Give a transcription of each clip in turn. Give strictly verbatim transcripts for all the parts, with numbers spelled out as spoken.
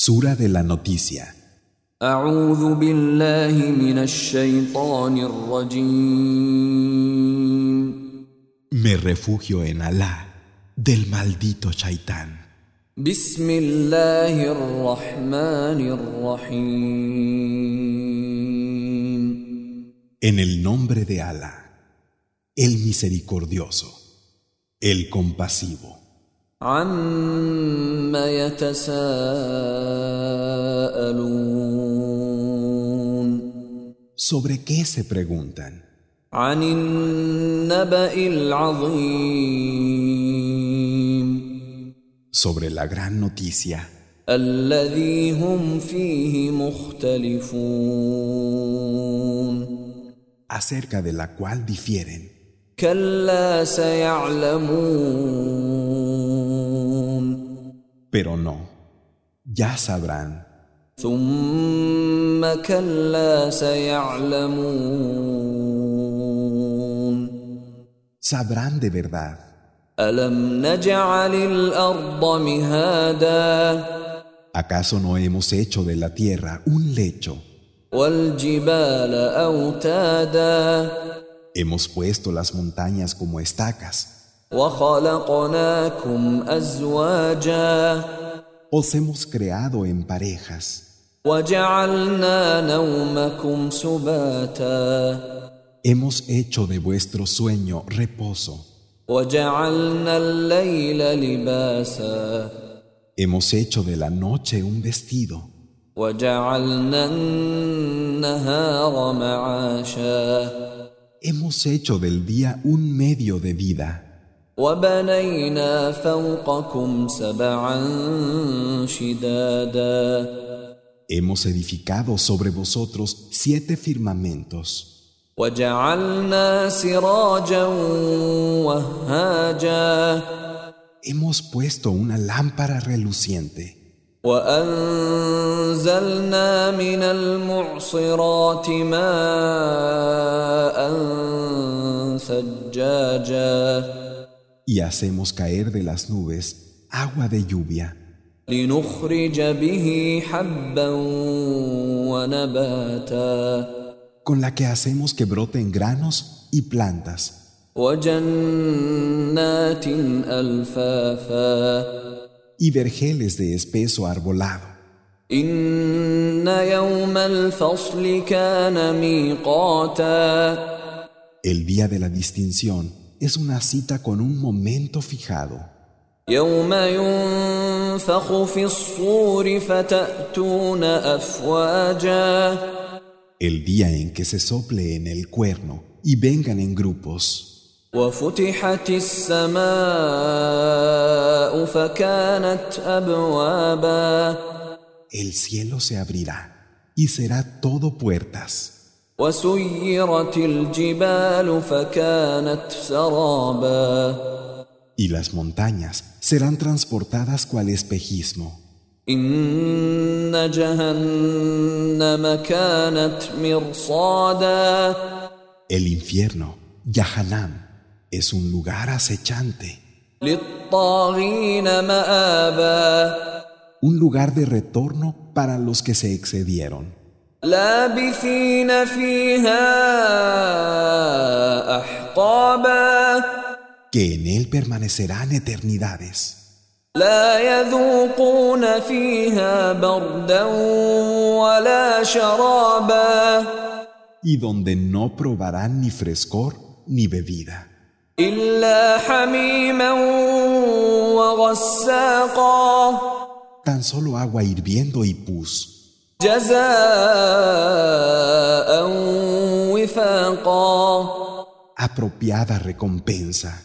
Sura de la noticia. أعوذ بالله من الشيطان الرجيم. Me refugio en Alá del maldito Shaitán. بسم الله الرحمن الرحيم. En el nombre de Alá, el misericordioso, el compasivo. عما يتساءلون. ¿Sobre qué se preguntan? عن النبأ العظيم. Sobre la gran noticia, الذي هم فيه مختلفون. acerca de la cual difieren. كلا سيعلمون. Pero no, ya sabrán. ثم كلا سيعلمون. Sabrán de verdad. ألم نجعل الأرض مهادا. ¿Acaso no hemos hecho de la tierra un lecho? والجبال أوتادا. Hemos puesto las montañas como estacas. وخلقناكم أزواجا. Os hemos creado en parejas. وجعلنا نومكم سباتا. Hemos hecho de vuestro sueño reposo. وجعلنا الليل لباسا. Hemos hecho de la noche un vestido. وجعلنا النهار معاشا. Hemos hecho del día un medio de vida. وبنينا فوقكم سبعا شدادا. Hemos edificado sobre vosotros siete firmamentos. وجعلنا سراجا وهاجا. Hemos puesto una lámpara reluciente. وأنزلنا من المعصرات ماء ثجاجا. Y hacemos caer de las nubes agua de lluvia. لنخرج به حبا ونباتا. Con la que hacemos que broten granos y plantas. وجنات ألفافا. Y vergeles de espeso arbolado. إن يوم الفصل كان ميقاتا. El día de la distinción es una cita con un momento fijado. يوم ينفخ في الصور فتأتون أفواجا. El día en que se sople en el cuerno y vengan en grupos. وفتحت السماء فكانت أبوابا. El cielo se abrirá y será todo puertas. وسيرت الجبال فكانت سرابا. Y las montañas serán transportadas cual espejismo. إن جهنم كانت مرصادا. El infierno, Yahanam, es un lugar acechante. للطاغين مآبا. Un lugar de retorno para los que se excedieron. لابثين فيها أحقابا. Que en él permanecerán eternidades. لا يذوقون فيها بردا ولا شرابا. Y donde no probarán ni frescor ni bebida. إلا حميما وغساقا. Tan solo agua hirviendo y pus. جزاء وفاقا. Apropiada recompensa.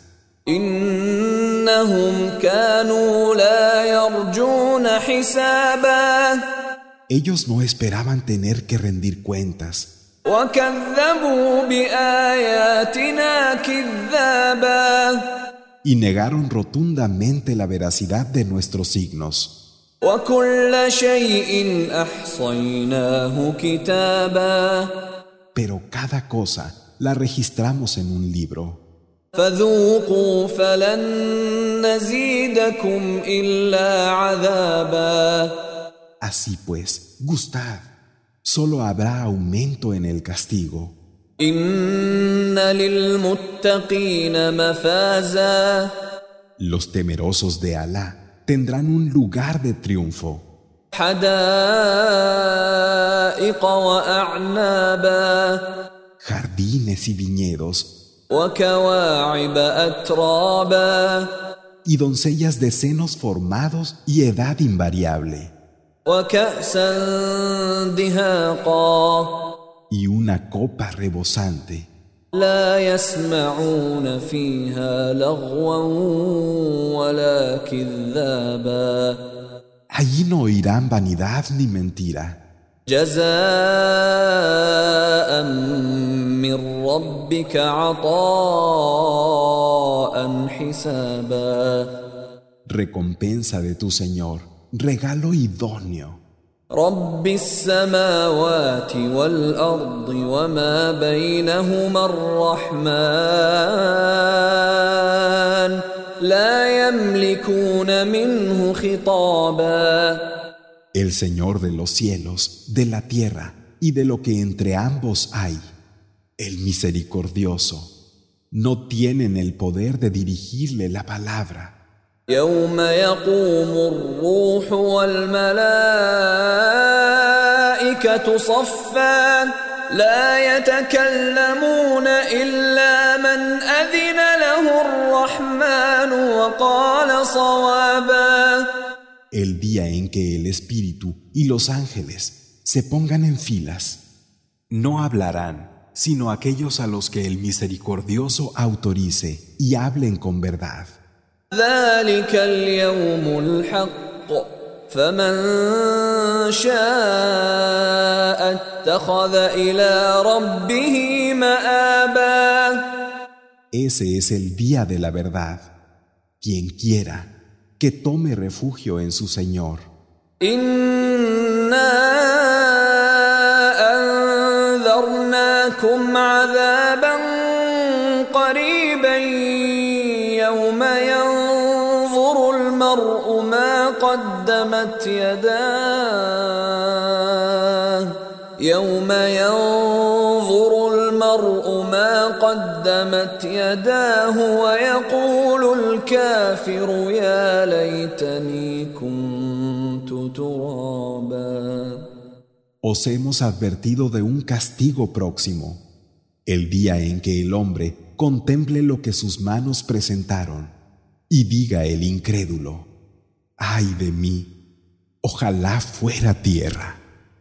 إنهم كانوا لا يرجون حسابا. Ellos no esperaban tener que rendir cuentas. وكذبوا بآياتنا كذابا. Y negaron rotundamente la veracidad de nuestros signos. وكل شيء أحصيناه كتابا. Pero cada cosa la registramos en un libro. فذوقوا فلن نزيدكم إلا عذابا. Así pues, gustad, solo habrá aumento en el castigo. إن للمتقين مفازا Los temerosos de Alá tendrán un lugar de triunfo. حدائق وأعنابا Jardines y viñedos وكواعب أترابا y doncellas de senos formados y edad invariable. وكأسا دهاقا Y una copa rebosante. لا يسمعون فيها لغوا ولا كذابا Allí no oirán vanidad ni mentira. جزاء من ربك عطاء حسابا Recompensa de tu Señor, regalo idóneo. رب السماوات والأرض وما بينهما الرحمن لا يملكون منه خطابا El Señor de los cielos, de la tierra y de lo que entre ambos hay, el misericordioso, no tienen el poder de dirigirle la palabra. يوم يقوم الروح والملائكة صفا لا يتكلمون إلا من أذن له الرحمن وقال صوابا El día en que el Espíritu y los ángeles se pongan en filas, no hablarán sino aquellos a los que el misericordioso autorice y hablen con verdad. ذلك اليوم الحق فمن شاء اتخذ إلى ربه مآبا Ese es el día de la verdad. Quien quiera, que tome refugio en su Señor. إنا أنذرناكم عذابا قريبا يوم ينظر المرء ما قدمت يداه يوم ينظر المرء ما قدمت يداه ويقول الكافر يا ليتني كنت ترابا Os hemos advertido de un castigo próximo, el día en que el hombre contemple lo que sus manos presentaron y diga el incrédulo: ¡ay de mí! Ojalá fuera tierra.